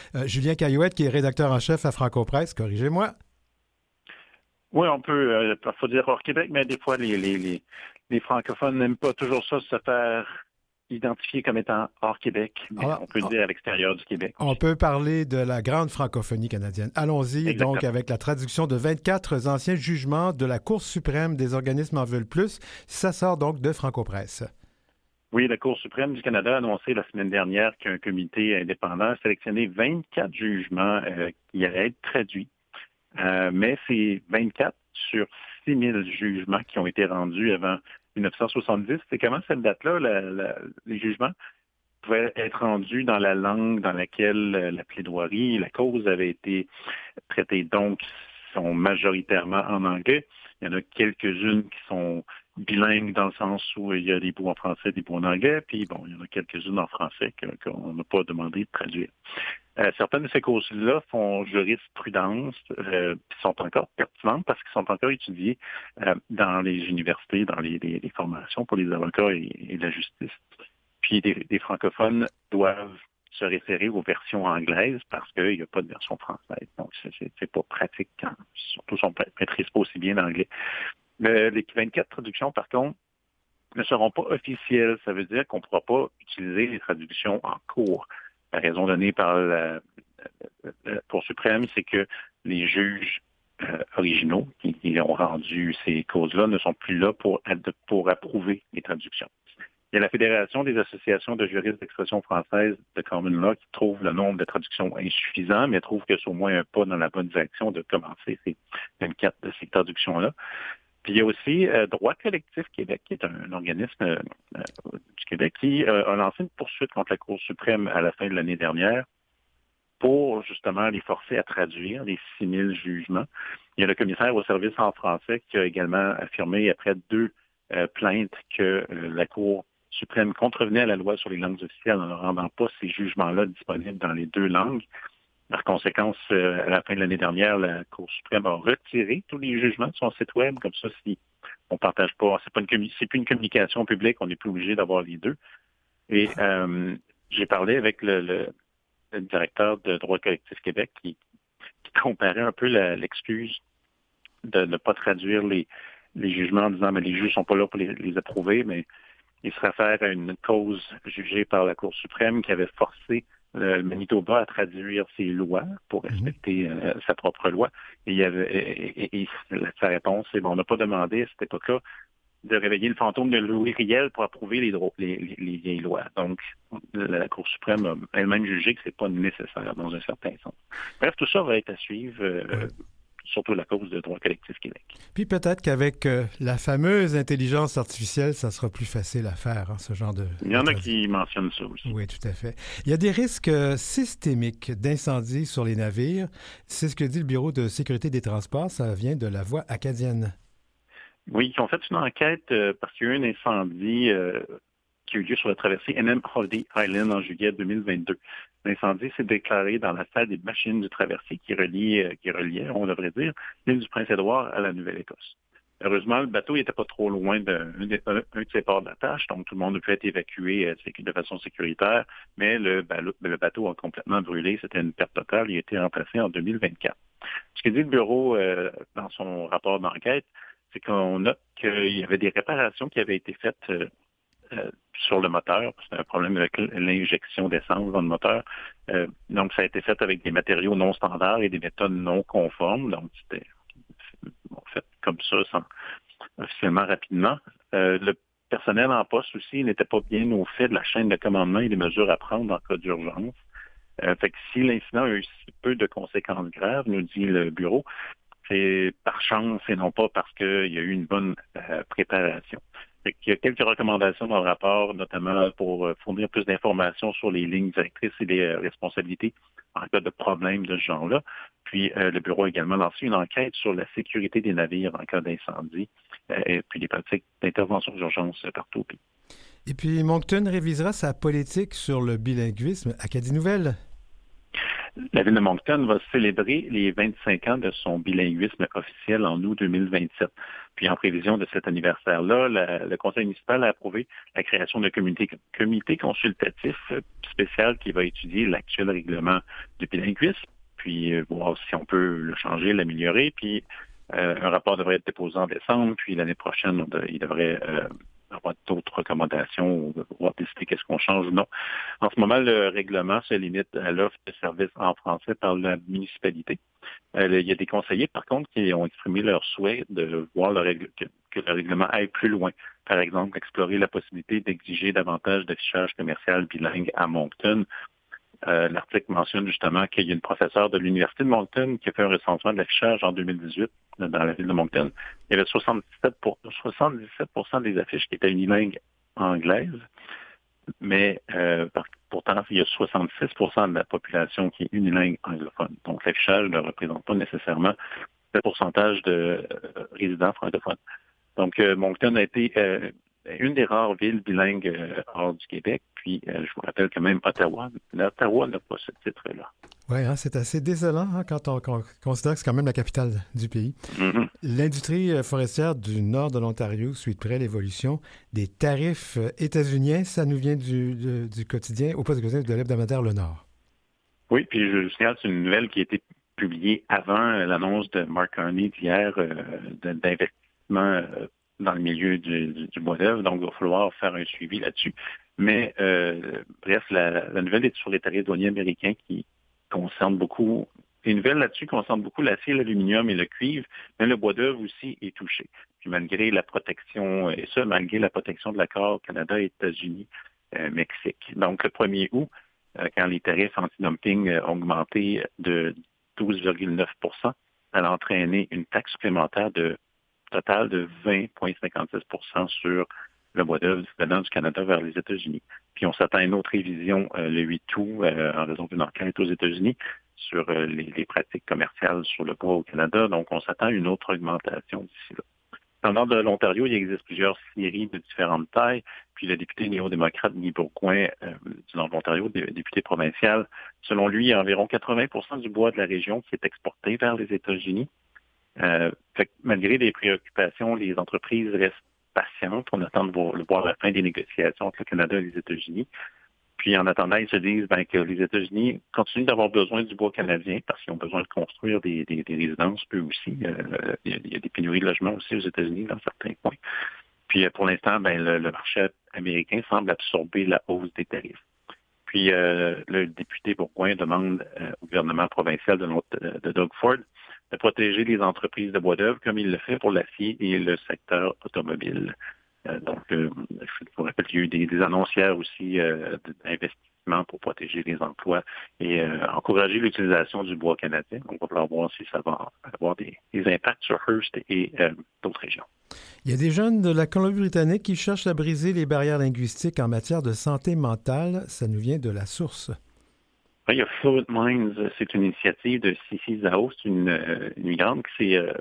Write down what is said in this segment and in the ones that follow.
Julien Caillouette, qui est rédacteur en chef à Franco-Presse, corrigez-moi. Oui, on peut parfois dire hors Québec, mais des fois, les francophones n'aiment pas toujours ça, se faire identifier comme étant hors Québec, mais on peut dire à l'extérieur du Québec. On peut parler de la grande francophonie canadienne. Allons-y. Exactement. Donc avec la traduction de 24 anciens jugements de la Cour suprême des organismes en veulent plus. Ça sort donc de Franco-Presse. Oui, la Cour suprême du Canada a annoncé la semaine dernière qu'un comité indépendant a sélectionné 24 jugements qui allaient être traduits. Mais c'est 24 sur 6 000 jugements qui ont été rendus avant 1970. C'est comment cette date-là, les jugements pouvaient être rendus dans la langue dans laquelle la plaidoirie, la cause avait été traitée. Donc, ils sont majoritairement en anglais. Il y en a quelques-unes qui sont bilingues dans le sens où il y a des bouts en français, des bouts en anglais, puis bon, il y en a quelques-unes en français qu'on n'a pas demandé de traduire. Certaines de ces causes-là font jurisprudence, sont encore pertinentes parce qu'ils sont encore étudiées dans les universités, dans les formations pour les avocats et la justice. Puis des francophones doivent se référer aux versions anglaises parce qu'il n'y a pas de version française. Donc, c'est pas pratique, surtout si on ne maîtrise pas aussi bien l'anglais. Les 24 traductions, par contre, ne seront pas officielles. Ça veut dire qu'on ne pourra pas utiliser les traductions en cours. La raison donnée par la Cour suprême, c'est que les juges originaux qui ont rendu ces causes-là ne sont plus là pour approuver les traductions. Il y a la Fédération des associations de juristes d'expression française de Common Law qui trouve le nombre de traductions insuffisant, mais trouve que c'est au moins un pas dans la bonne direction de commencer ces 24 de ces traductions-là. Puis il y a aussi Droit collectif Québec, qui est un organisme du Québec, qui a lancé une poursuite contre la Cour suprême à la fin de l'année dernière pour justement les forcer à traduire les 6 000 jugements. Il y a le commissaire au service en français qui a également affirmé, après 2 plaintes, que la Cour suprême contrevenait à la loi sur les langues officielles en ne rendant pas ces jugements-là disponibles dans les 2 langues. Par conséquence, à la fin de l'année dernière, la Cour suprême a retiré tous les jugements de son site web. Comme ça, si on ne partage pas, c'est plus une communication publique, on n'est plus obligé d'avoir les 2. Et j'ai parlé avec le directeur de Droit collectif Québec qui comparait un peu l'excuse de ne pas traduire les jugements en disant mais les juges ne sont pas là pour les approuver, mais il se réfère à une cause jugée par la Cour suprême qui avait forcé le Manitoba à traduire ses lois pour respecter sa propre loi. Et sa réponse, c'est bon, on n'a pas demandé à cette époque-là de réveiller le fantôme de Louis Riel pour approuver les vieilles lois. Donc, la Cour suprême a elle-même jugé que c'est pas nécessaire dans un certain sens. Bref, tout ça va être à suivre, surtout la cause de Droit collectif Québec. Puis peut-être qu'avec la fameuse intelligence artificielle, ça sera plus facile à faire, ce genre de... Il y en a qui mentionnent ça aussi. Oui, tout à fait. Il y a des risques systémiques d'incendie sur les navires. C'est ce que dit le Bureau de sécurité des transports. Ça vient de la Voix acadienne. Oui, ils ont fait une enquête parce qu'il y a eu un incendie qui a eu lieu sur la traversée NM Holiday Island en juillet 2022. L'incendie s'est déclaré dans la salle des machines du traversier qui reliait, on devrait dire, l'île du Prince-Édouard à la Nouvelle-Écosse. Heureusement, le bateau n'était pas trop loin d'un de ses ports d'attache, donc tout le monde a pu être évacué de façon sécuritaire, mais le bateau a complètement brûlé. C'était une perte totale. Il a été remplacé en 2024. Ce que dit le bureau dans son rapport d'enquête, c'est qu'on note qu'il y avait des réparations qui avaient été faites sur le moteur. C'est un problème avec l'injection d'essence dans le moteur. Donc, ça a été fait avec des matériaux non standards et des méthodes non conformes. Donc, c'était fait comme ça, officiellement rapidement. Le personnel en poste aussi n'était pas bien au fait de la chaîne de commandement et des mesures à prendre en cas d'urgence. Fait que si l'incident a eu si peu de conséquences graves, nous dit le bureau, c'est par chance et non pas parce qu'il y a eu une bonne préparation. Il y a quelques recommandations dans le rapport, notamment pour fournir plus d'informations sur les lignes directrices et les responsabilités en cas de problème de ce genre-là. Puis, le bureau a également lancé une enquête sur la sécurité des navires en cas d'incendie et puis les pratiques d'intervention d'urgence partout au pays. Et puis, Moncton révisera sa politique sur le bilinguisme. Acadie Nouvelle. La ville de Moncton va célébrer les 25 ans de son bilinguisme officiel en août 2027. Puis en prévision de cet anniversaire-là, le conseil municipal a approuvé la création d'un comité consultatif spécial qui va étudier l'actuel règlement de bilinguisme, puis voir si on peut le changer, l'améliorer. Puis un rapport devrait être déposé en décembre, puis l'année prochaine, il devrait avoir d'autres recommandations, on va décider qu'est-ce qu'on change ou non. En ce moment, le règlement se limite à l'offre de services en français par la municipalité. Il y a des conseillers, par contre, qui ont exprimé leur souhait de voir que le règlement aille plus loin. Par exemple, explorer la possibilité d'exiger davantage d'affichage commercial bilingue à Moncton. L'article mentionne justement qu'il y a une professeure de l'Université de Moncton qui a fait un recensement de l'affichage en 2018 dans la ville de Moncton. Il y avait 77% des affiches qui étaient unilingues anglaises, mais pourtant, il y a 66% de la population qui est unilingue anglophone. Donc, l'affichage ne représente pas nécessairement le pourcentage de résidents francophones. Donc, Moncton a été une des rares villes bilingues hors du Québec. Puis, je vous rappelle que même Ottawa n'a pas ce titre-là. Oui, c'est assez désolant quand on considère que c'est quand même la capitale du pays. Mm-hmm. L'industrie forestière du nord de l'Ontario suit de près l'évolution des tarifs états-uniens. Ça nous vient du quotidien, au poste de quotidien de l'hebdomadaire Le Nord. Oui, puis je signale, c'est une nouvelle qui a été publiée avant l'annonce de Mark Carney d'hier d'investissement dans le milieu du bois d'œuvre. Donc, il va falloir faire un suivi là-dessus. Mais, bref, la nouvelle est sur les tarifs douaniers américains qui concerne beaucoup. Les nouvelles là-dessus concernent beaucoup l'acier, l'aluminium et le cuivre, mais le bois d'œuvre aussi est touché. Puis malgré la protection, et ça, malgré la protection de l'accord Canada, États-Unis, Mexique. Donc, le 1er août, quand les tarifs anti-dumping ont augmenté de 12,9 %, elle a entraîné une taxe supplémentaire totale de 20,56 % sur le bois d'œuvre venant du Canada vers les États-Unis. Puis on s'attend à une autre révision le 8 août en raison d'une enquête aux États-Unis sur les pratiques commerciales sur le bois au Canada. Donc on s'attend à une autre augmentation d'ici là. Dans le nord de l'Ontario, il existe plusieurs scieries de différentes tailles. Puis le député néo-démocrate Guy Bourgouin du nord de l'Ontario, député provincial, selon lui, il y a environ 80 % du bois de la région qui est exporté vers les États-Unis. Fait que malgré les préoccupations, les entreprises restent patientes. On attend de voir la fin des négociations entre le Canada et les États-Unis. Puis en attendant, ils se disent que les États-Unis continuent d'avoir besoin du bois canadien parce qu'ils ont besoin de construire des résidences, eux aussi. Il y a des pénuries de logements aussi aux États-Unis dans certains coins. Puis pour l'instant, le marché américain semble absorber la hausse des tarifs. Puis le député Bourgouin demande au gouvernement provincial de Doug Ford de protéger les entreprises de bois d'œuvre comme il le fait pour l'acier et le secteur automobile. Donc, je vous rappelle qu'il y a eu des annonces hier aussi d'investissement pour protéger les emplois et encourager l'utilisation du bois canadien. Donc, on va falloir voir si ça va avoir des impacts sur Hearst et d'autres régions. Il y a des jeunes de la Colombie-Britannique qui cherchent à briser les barrières linguistiques en matière de santé mentale. Ça nous vient de la source. Il y a Fluid Minds, c'est une initiative de Sissi Zhao, c'est une migrante qui s'est,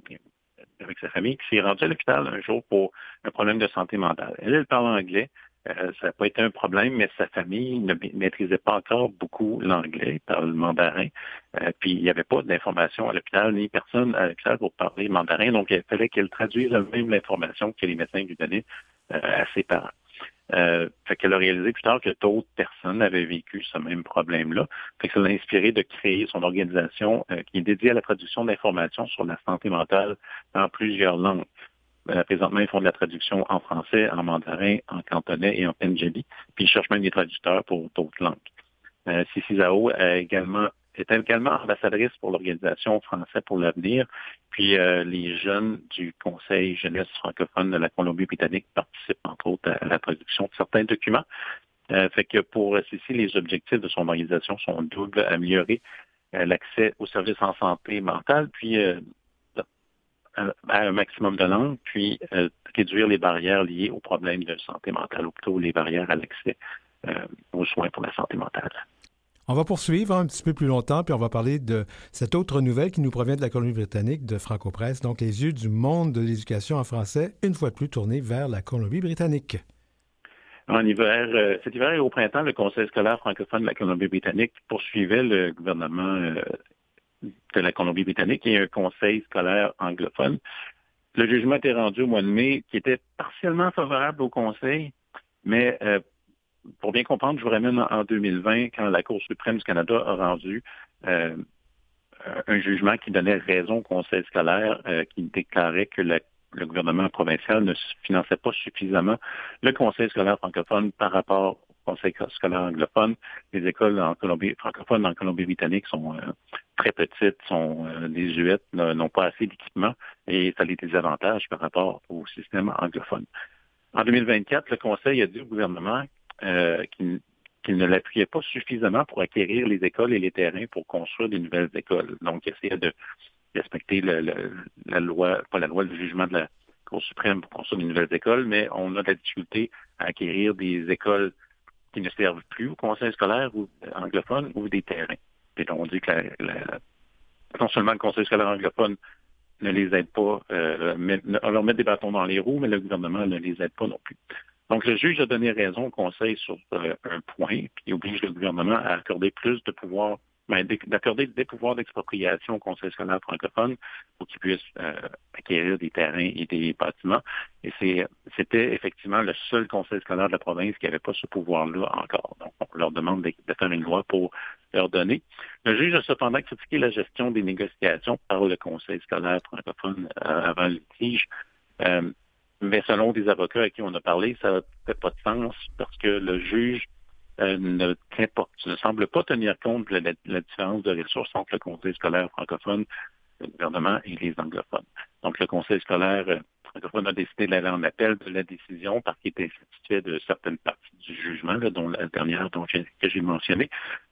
avec sa famille, qui s'est rendue à l'hôpital un jour pour un problème de santé mentale. Elle parle anglais, ça n'a pas été un problème, mais sa famille ne maîtrisait pas encore beaucoup l'anglais, parle le mandarin, puis il n'y avait pas d'information à l'hôpital, ni personne à l'hôpital pour parler mandarin, donc il fallait qu'elle traduise même l'information que les médecins lui donnaient à ses parents. Fait qu'elle a réalisé plus tard que d'autres personnes avaient vécu ce même problème-là. Fait que ça l'a inspiré de créer son organisation qui est dédiée à la traduction d'informations sur la santé mentale dans plusieurs langues. Présentement, ils font de la traduction en français, en mandarin, en cantonais et en pendjabi. Puis ils cherchent même des traducteurs pour d'autres langues. Sissi Zhao est également ambassadrice pour l'organisation Français pour l'avenir. Puis les jeunes du Conseil jeunesse francophone de la Colombie-Britannique participent entre autres à la traduction de certains documents. Fait que pour Sissi, les objectifs de son organisation sont doubles: améliorer l'accès aux services en santé mentale, puis à un maximum de langues, puis réduire les barrières liées aux problèmes de santé mentale, ou plutôt les barrières à l'accès aux soins pour la santé mentale. On va poursuivre un petit peu plus longtemps, puis on va parler de cette autre nouvelle qui nous provient de la Colombie-Britannique, de Franco-Presse, donc les yeux du monde de l'éducation en français, une fois de plus tournés vers la Colombie-Britannique. Cet hiver et au printemps, le Conseil scolaire francophone de la Colombie-Britannique poursuivait le gouvernement de la Colombie-Britannique et un conseil scolaire anglophone. Le jugement était rendu au mois de mai, qui était partiellement favorable au conseil, mais pour bien comprendre, je vous ramène en 2020, quand la Cour suprême du Canada a rendu un jugement qui donnait raison au conseil scolaire, qui déclarait que le gouvernement provincial ne finançait pas suffisamment le conseil scolaire francophone par rapport au conseil scolaire anglophone. Les écoles francophones en Colombie-Britannique sont très petites, sont désuètes, n'ont pas assez d'équipement et ça a des désavantages par rapport au système anglophone. En 2024, le conseil a dit au gouvernement qu'il ne l'appuyait pas suffisamment pour acquérir les écoles et les terrains pour construire des nouvelles écoles. Donc, il essayait de respecter la loi, pas la loi, le jugement de la Cour suprême pour construire des nouvelles écoles, mais on a de la difficulté à acquérir des écoles qui ne servent plus au conseil scolaire ou anglophone ou des terrains. Et donc, on dit que non seulement le conseil scolaire anglophone ne les aide pas, on leur met des bâtons dans les roues, mais le gouvernement ne les aide pas non plus. Donc, le juge a donné raison au conseil sur un point, puis oblige le gouvernement à accorder plus de pouvoir, d'accorder des pouvoirs d'expropriation au conseil scolaire francophone pour qu'il puisse acquérir des terrains et des bâtiments. Et c'était effectivement le seul conseil scolaire de la province qui n'avait pas ce pouvoir-là encore. Donc, on leur demande de faire une loi pour leur donner. Le juge a cependant critiqué la gestion des négociations par le conseil scolaire francophone avant le litige. Mais selon des avocats à qui on a parlé, ça ne fait pas de sens parce que le juge ne semble pas tenir compte de la différence de ressources entre le conseil scolaire francophone, le gouvernement et les anglophones. Donc, le conseil scolaire francophone a décidé d'aller en appel de la décision parce qu'il était satisfait de certaines parties du jugement, là, dont la dernière que j'ai mentionnée.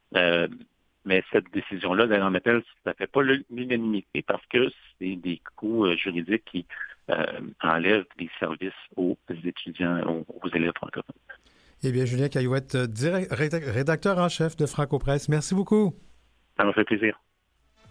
Mais cette décision-là d'aller en appel, ça ne fait pas l'unanimité parce que c'est des coûts juridiques qui enlèvent des services aux étudiants, aux élèves francophones. Eh bien, Julien Caillouette, rédacteur en chef de Franco Presse, merci beaucoup. Ça m'a fait plaisir.